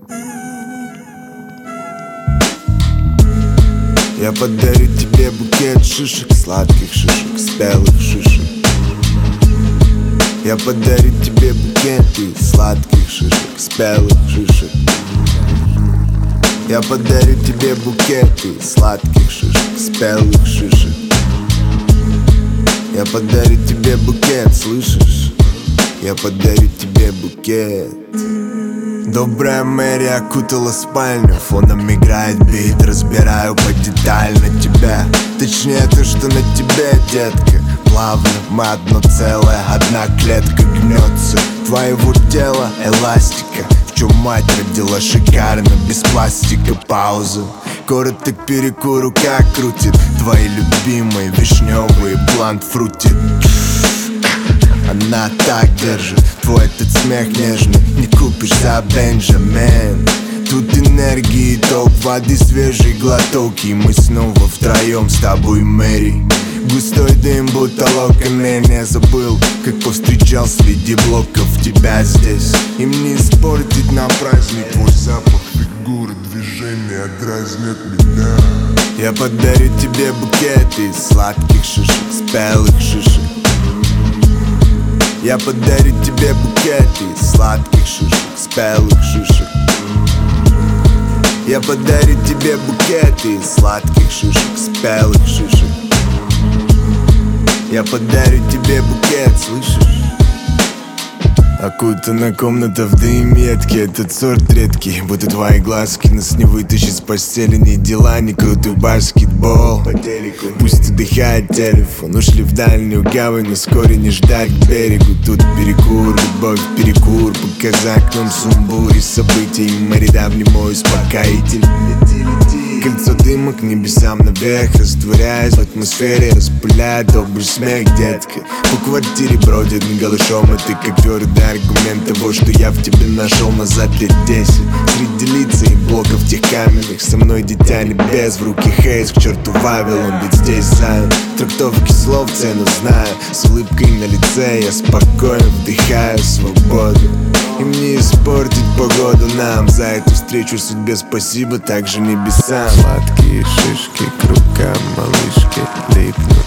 Я подарю тебе букет шишек, сладких шишек, спелых шишек. Я подарю тебе букет из сладких шишек, спелых шишек. Я подарю тебе букет из сладких шишек, спелых шишек. Я подарю тебе букет, слышишь? Я подарю тебе букет. Добрая Мэри окутала спальню, фоном играет бит, разбираю подетально тебя. Точнее то, что на тебе, детка. Плавно, мы одно целое, одна клетка гнется твоего тела эластика. В чем мать родила шикарно, без пластика. Пауза, короток перекур, рука крутит твои любимые вишневые блант фрути. Она так держит твой этот смех нежный, не купишь за Бенджамен. Тут энергии, ток воды, свежий глоток, и мы снова втроем с тобой, Мэри. Густой дым, будто локоны, не забыл, как повстречал среди блоков тебя здесь. Им не испортить на праздник твой запах, фигуры, движения дразнят меня. Я подарю тебе букет из сладких шишек, спелых шишек. Я подарю тебе букет из сладких шишек, спелых шишек. Я подарю тебе букет из сладких шишек, спелых шишек. Я подарю тебе букет, слышишь? Окутана комната в дыметке, этот сорт редкий, будто твои глазки. Нас не вытащить с постели ни дела, ни крутой баскетбол по телеку. Пусть отдыхает телефон, ушли в дальнюю гавань, но вскоре не ждать к берегу. Тут перекур, любовь перекур, пока за окном сумбур и событий. Мэрида, мой успокоитель. Кольцо дыма к небесам наверх, растворяясь в атмосфере, распыляет добрый смех, детка. По квартире бродит голышом, и ты как твердый аргумент того, что я в тебе нашел назад лет 10. Среди лиц и блоков тех каменных, со мной дитя небес, в руки Хейс, к черту Вавилон, ведь здесь Зайон. Трактовки слов цену знаю, с улыбкой на лице я спокойно вдыхаю свободу. Им не испортить погоду нам, за эту встречу судьбе спасибо, также небесам. Сладкие шишки к рукам малышки липнут.